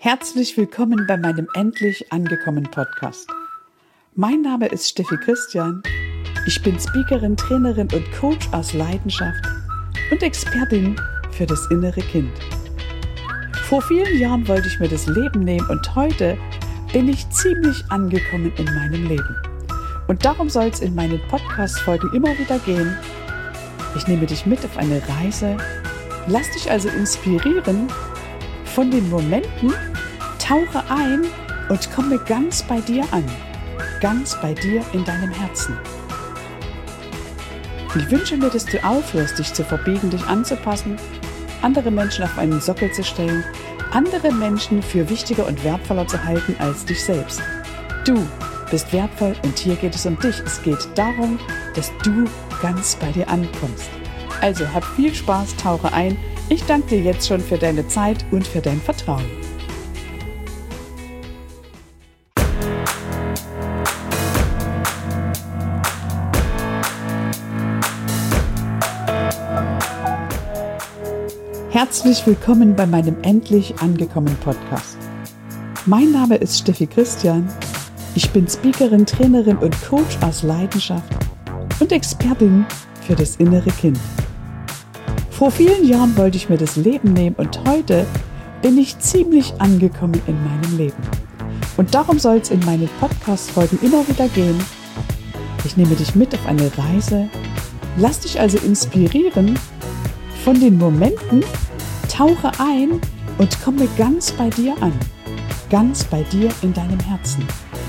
Herzlich willkommen bei meinem Endlich angekommen Podcast. Mein Name ist Steffi Christian. Ich bin Speakerin, Trainerin und Coach aus Leidenschaft und Expertin für das innere Kind. Vor vielen Jahren wollte ich mir das Leben nehmen und heute bin ich ziemlich angekommen in meinem Leben. Und darum soll es in meinen Podcast-Folgen immer wieder gehen. Ich nehme dich mit auf eine Reise, lass dich also inspirieren von den Momenten, tauche ein und komme ganz bei dir an, ganz bei dir in deinem Herzen. Ich wünsche mir, dass du aufhörst, dich zu verbiegen, dich anzupassen, andere Menschen auf einen Sockel zu stellen, andere Menschen für wichtiger und wertvoller zu halten als dich selbst. Du bist wertvoll und hier geht es um dich. Es geht darum, dass du ganz bei dir ankommst. Also hab viel Spaß, tauche ein. Ich danke dir jetzt schon für deine Zeit und für dein Vertrauen. Herzlich willkommen bei meinem Endlich angekommen Podcast. Mein Name ist Steffi Christian. Ich bin Speakerin, Trainerin und Coach aus Leidenschaft und Expertin für das innere Kind. Vor vielen Jahren wollte ich mir das Leben nehmen und heute bin ich ziemlich angekommen in meinem Leben. Und darum soll es in meinen Podcast-Folgen immer wieder gehen. Ich nehme dich mit auf eine Reise, lass dich also inspirieren von den Momenten, tauche ein und komme ganz bei dir an, ganz bei dir in deinem Herzen.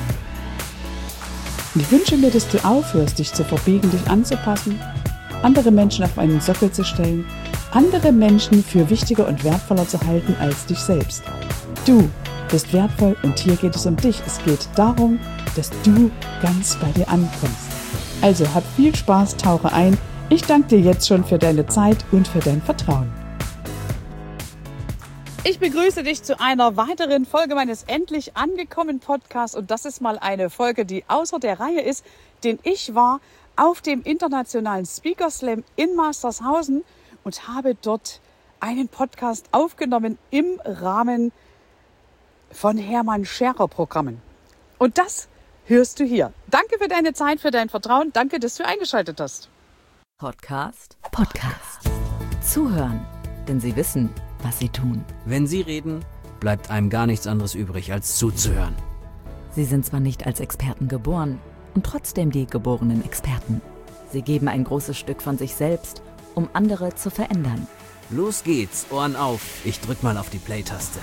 Und ich wünsche mir, dass du aufhörst, dich zu verbiegen, dich anzupassen, andere Menschen auf einen Sockel zu stellen, andere Menschen für wichtiger und wertvoller zu halten als dich selbst. Du bist wertvoll und hier geht es um dich. Es geht darum, dass du ganz bei dir ankommst. Also hab viel Spaß, tauche ein. Ich danke dir jetzt schon für deine Zeit und für dein Vertrauen. Ich begrüße dich zu einer weiteren Folge meines Endlich angekommen Podcasts und das ist mal eine Folge, die außer der Reihe ist, denn ich war auf dem internationalen Speaker Slam in Mastershausen und habe dort einen Podcast aufgenommen im Rahmen von Hermann Scherer Programmen. Und das hörst du hier. Danke für deine Zeit, für dein Vertrauen. Danke, dass du eingeschaltet hast. Podcast. Zuhören, denn sie wissen, was sie tun. Wenn sie reden, bleibt einem gar nichts anderes übrig, als zuzuhören. Sie sind zwar nicht als Experten geboren und trotzdem die geborenen Experten. Sie geben ein großes Stück von sich selbst, um andere zu verändern. Los geht's, Ohren auf. Ich drück mal auf die Play-Taste.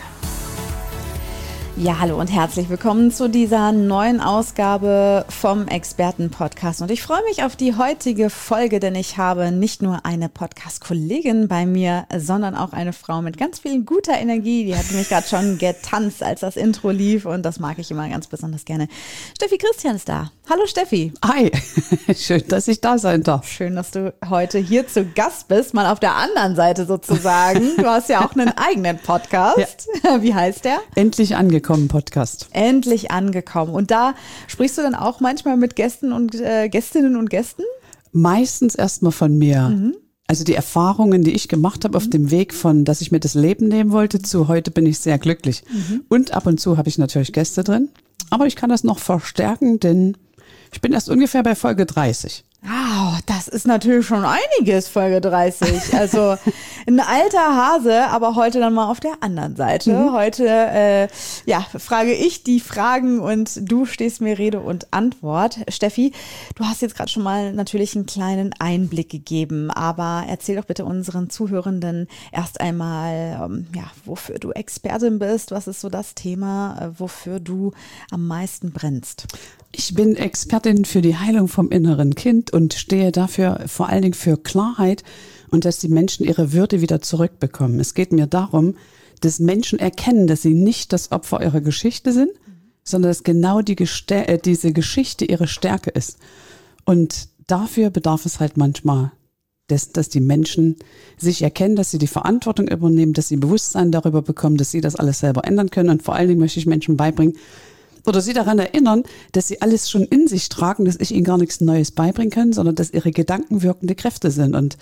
Ja, hallo und herzlich willkommen zu dieser neuen Ausgabe vom Experten-Podcast. Und ich freue mich auf die heutige Folge, denn ich habe nicht nur eine Podcast-Kollegin bei mir, sondern auch eine Frau mit ganz viel guter Energie. Die hat nämlich gerade schon getanzt, als das Intro lief und das mag ich immer ganz besonders gerne. Steffi Christian ist da. Hallo Steffi. Hi, schön, dass ich da sein darf. Schön, dass du heute hier zu Gast bist, mal auf der anderen Seite sozusagen. Du hast ja auch einen eigenen Podcast. Ja. Wie heißt der? Endlich angekommen Podcast. Endlich angekommen. Und da sprichst du dann auch manchmal mit Gästen und Gästinnen und Gästen? Meistens erstmal von mir. Mhm. Also die Erfahrungen, die ich gemacht habe auf dem Weg von, dass ich mir das Leben nehmen wollte, zu heute bin ich sehr glücklich. Mhm. Und ab und zu habe ich natürlich Gäste drin. Aber ich kann das noch verstärken, denn ich bin erst ungefähr bei Folge 30. Wow, das ist natürlich schon einiges, Folge 30. Also ein alter Hase, aber heute dann mal auf der anderen Seite. Mhm. Heute frage ich die Fragen und du stehst mir Rede und Antwort. Steffi, du hast jetzt gerade schon mal natürlich einen kleinen Einblick gegeben, aber erzähl doch bitte unseren Zuhörenden erst einmal, wofür du Expertin bist, was ist so das Thema, wofür du am meisten brennst. Ich bin Expertin für die Heilung vom inneren Kind und stehe dafür vor allen Dingen für Klarheit und dass die Menschen ihre Würde wieder zurückbekommen. Es geht mir darum, dass Menschen erkennen, dass sie nicht das Opfer ihrer Geschichte sind, sondern dass genau diese Geschichte ihre Stärke ist. Und dafür bedarf es halt manchmal, dass die Menschen sich erkennen, dass sie die Verantwortung übernehmen, dass sie Bewusstsein darüber bekommen, dass sie das alles selber ändern können. Und vor allen Dingen möchte ich Menschen beibringen, oder sie daran erinnern, dass sie alles schon in sich tragen, dass ich ihnen gar nichts Neues beibringen kann, sondern dass ihre Gedanken wirkende Kräfte sind. Und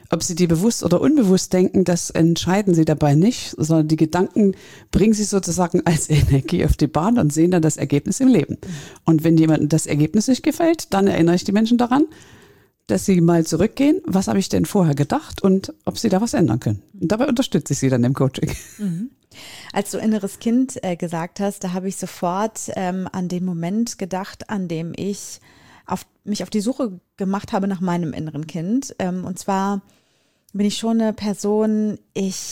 Ob Sie die bewusst oder unbewusst denken, das entscheiden Sie dabei nicht, sondern die Gedanken bringen Sie sozusagen als Energie auf die Bahn und sehen dann das Ergebnis im Leben. Und wenn jemandem das Ergebnis nicht gefällt, dann erinnere ich die Menschen daran, dass sie mal zurückgehen, was habe ich denn vorher gedacht und ob sie da was ändern können. Und dabei unterstütze ich sie dann im Coaching. Mhm. Als du inneres Kind gesagt hast, da habe ich sofort an den Moment gedacht, an dem ich mich auf die Suche gemacht habe nach meinem inneren Kind. Und zwar bin ich schon eine Person, ich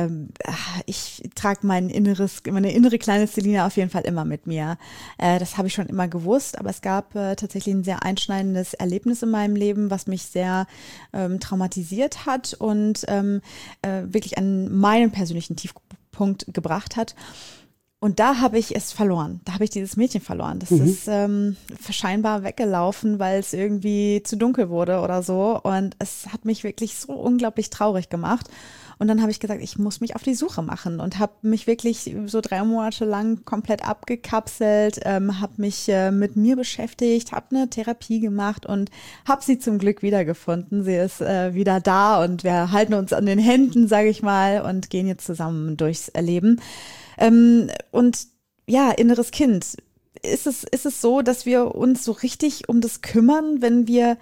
trage meine innere kleine Selina auf jeden Fall immer mit mir. Das habe ich schon immer gewusst, aber es gab tatsächlich ein sehr einschneidendes Erlebnis in meinem Leben, was mich sehr traumatisiert hat und wirklich an meinen persönlichen Tiefpunkt gebracht hat. Und da habe ich es verloren. Da habe ich dieses Mädchen verloren. Das ist scheinbar weggelaufen, weil es irgendwie zu dunkel wurde oder so. Und es hat mich wirklich so unglaublich traurig gemacht. Und dann habe ich gesagt, ich muss mich auf die Suche machen und habe mich wirklich so 3 Monate lang komplett abgekapselt, habe mich mit mir beschäftigt, habe eine Therapie gemacht und habe sie zum Glück wiedergefunden. Sie ist wieder da und wir halten uns an den Händen, sage ich mal, und gehen jetzt zusammen durchs Leben. Und ja, inneres Kind. Ist es so, dass wir uns so richtig um das kümmern, wenn wir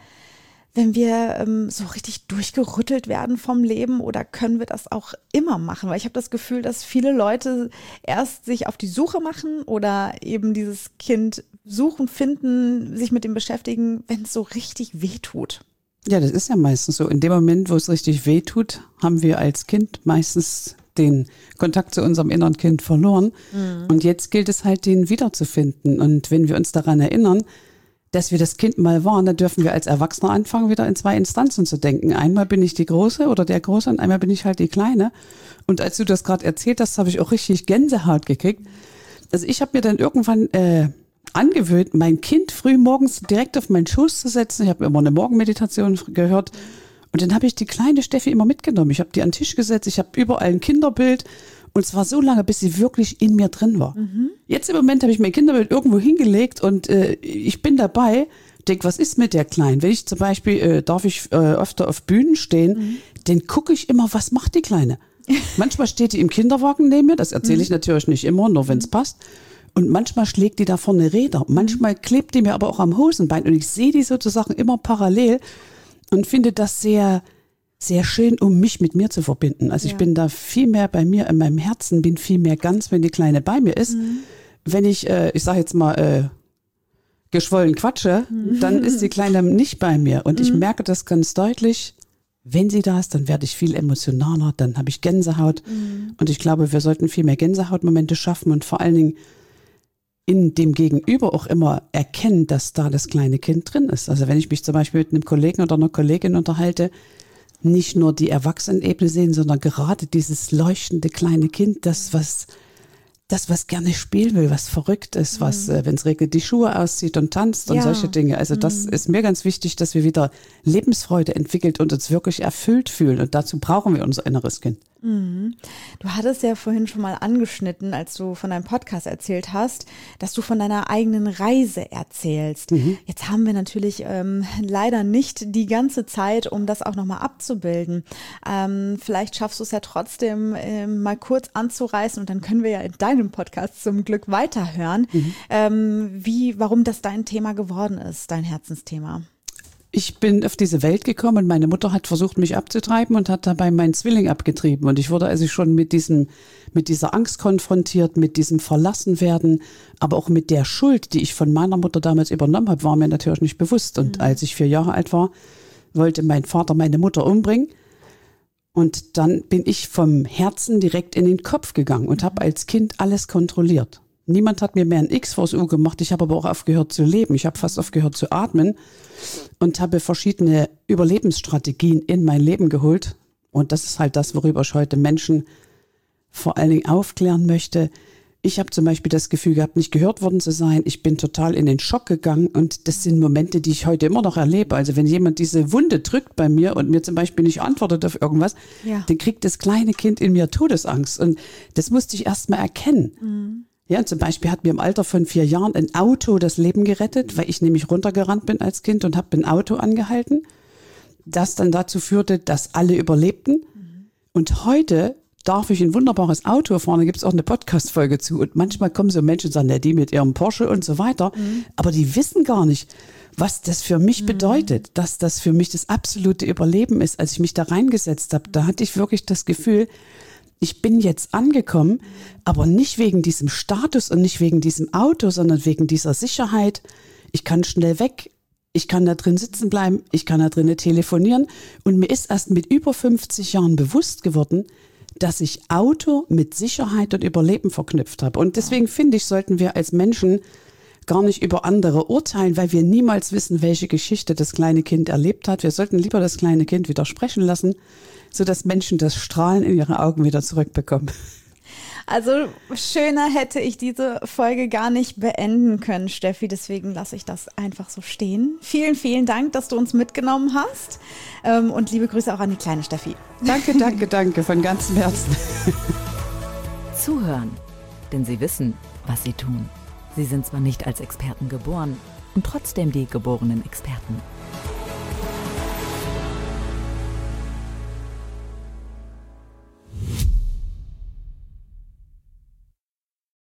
so richtig durchgerüttelt werden vom Leben, oder können wir das auch immer machen? Weil ich habe das Gefühl, dass viele Leute erst sich auf die Suche machen oder eben dieses Kind suchen, finden, sich mit dem beschäftigen, wenn es so richtig wehtut. Ja, das ist ja meistens so. In dem Moment, wo es richtig wehtut, haben wir als Kind meistens den Kontakt zu unserem inneren Kind verloren. Und jetzt gilt es halt, den wiederzufinden. Und wenn wir uns daran erinnern, dass wir das Kind mal waren, dann dürfen wir als Erwachsener anfangen, wieder in 2 Instanzen zu denken. Einmal bin ich die Große oder der Große und einmal bin ich halt die Kleine. Und als du das gerade erzählt hast, habe ich auch richtig Gänsehaut gekriegt. Also ich habe mir dann irgendwann angewöhnt, mein Kind früh morgens direkt auf meinen Schoß zu setzen. Ich habe immer eine Morgenmeditation gehört. Und dann habe ich die kleine Steffi immer mitgenommen. Ich habe die an den Tisch gesetzt, ich habe überall ein Kinderbild. Und zwar so lange, bis sie wirklich in mir drin war. Jetzt im Moment habe ich mein Kinderbild irgendwo hingelegt und ich bin dabei, denke, was ist mit der Kleinen? Wenn ich zum Beispiel, darf ich öfter auf Bühnen stehen, dann gucke ich immer, was macht die Kleine? Manchmal steht die im Kinderwagen neben mir, das erzähle ich natürlich nicht immer, nur wenn es passt. Und manchmal schlägt die da vorne Räder. Manchmal klebt die mir aber auch am Hosenbein und ich sehe die sozusagen immer parallel. Und finde das sehr, sehr schön, um mich mit mir zu verbinden. Also ich bin da viel mehr bei mir in meinem Herzen, bin viel mehr ganz, wenn die Kleine bei mir ist. Wenn ich sage jetzt mal, geschwollen quatsche, dann ist die Kleine nicht bei mir. Und ich merke das ganz deutlich, wenn sie da ist, dann werde ich viel emotionaler, dann habe ich Gänsehaut. Und ich glaube, wir sollten viel mehr Gänsehautmomente schaffen und vor allen Dingen in dem Gegenüber auch immer erkennen, dass da das kleine Kind drin ist. Also wenn ich mich zum Beispiel mit einem Kollegen oder einer Kollegin unterhalte, nicht nur die Erwachsenenebene sehen, sondern gerade dieses leuchtende kleine Kind, das was gerne spielen will, was verrückt ist, was, wenn es regnet, die Schuhe auszieht und tanzt und solche Dinge. Also das ist mir ganz wichtig, dass wir wieder Lebensfreude entwickelt und uns wirklich erfüllt fühlen. Und dazu brauchen wir unser inneres Kind. Du hattest ja vorhin schon mal angeschnitten, als du von deinem Podcast erzählt hast, dass du von deiner eigenen Reise erzählst. Jetzt haben wir natürlich leider nicht die ganze Zeit, um das auch nochmal abzubilden. Vielleicht schaffst du es ja trotzdem mal kurz anzureißen und dann können wir ja in deinem Podcast zum Glück weiterhören, warum das dein Thema geworden ist, dein Herzensthema. Ich bin auf diese Welt gekommen und meine Mutter hat versucht, mich abzutreiben und hat dabei meinen Zwilling abgetrieben. Und ich wurde also schon mit dieser Angst konfrontiert, mit diesem Verlassenwerden, aber auch mit der Schuld, die ich von meiner Mutter damals übernommen habe, war mir natürlich nicht bewusst. Und als ich 4 Jahre alt war, wollte mein Vater meine Mutter umbringen. Und dann bin ich vom Herzen direkt in den Kopf gegangen und habe als Kind alles kontrolliert. Niemand hat mir mehr ein X vors U gemacht. Ich habe aber auch aufgehört zu leben. Ich habe fast aufgehört zu atmen und habe verschiedene Überlebensstrategien in mein Leben geholt. Und das ist halt das, worüber ich heute Menschen vor allen Dingen aufklären möchte. Ich habe zum Beispiel das Gefühl gehabt, nicht gehört worden zu sein. Ich bin total in den Schock gegangen und das sind Momente, die ich heute immer noch erlebe. Also wenn jemand diese Wunde drückt bei mir und mir zum Beispiel nicht antwortet auf irgendwas, dann kriegt das kleine Kind in mir Todesangst. Und das musste ich erst mal erkennen. Ja, zum Beispiel hat mir im Alter von 4 Jahren ein Auto das Leben gerettet, weil ich nämlich runtergerannt bin als Kind und habe ein Auto angehalten. das dann dazu führte, dass alle überlebten. Und heute darf ich ein wunderbares Auto fahren, da gibt es auch eine Podcast-Folge zu. Und manchmal kommen so Menschen und sagen, ja, die mit ihrem Porsche und so weiter. Aber die wissen gar nicht, was das für mich bedeutet, dass das für mich das absolute Überleben ist. Als ich mich da reingesetzt habe, da hatte ich wirklich das Gefühl, ich bin jetzt angekommen, aber nicht wegen diesem Status und nicht wegen diesem Auto, sondern wegen dieser Sicherheit. Ich kann schnell weg, ich kann da drin sitzen bleiben, ich kann da drinnen telefonieren. Und mir ist erst mit über 50 Jahren bewusst geworden, dass ich Auto mit Sicherheit und Überleben verknüpft habe. Und deswegen finde ich, sollten wir als Menschen gar nicht über andere urteilen, weil wir niemals wissen, welche Geschichte das kleine Kind erlebt hat. Wir sollten lieber das kleine Kind wieder sprechen lassen, sodass Menschen das Strahlen in ihre Augen wieder zurückbekommen. Also schöner hätte ich diese Folge gar nicht beenden können, Steffi. Deswegen lasse ich das einfach so stehen. Vielen, vielen Dank, dass du uns mitgenommen hast. Und liebe Grüße auch an die kleine Steffi. Danke von ganzem Herzen. Zuhören, denn sie wissen, was sie tun. Sie sind zwar nicht als Experten geboren und trotzdem die geborenen Experten.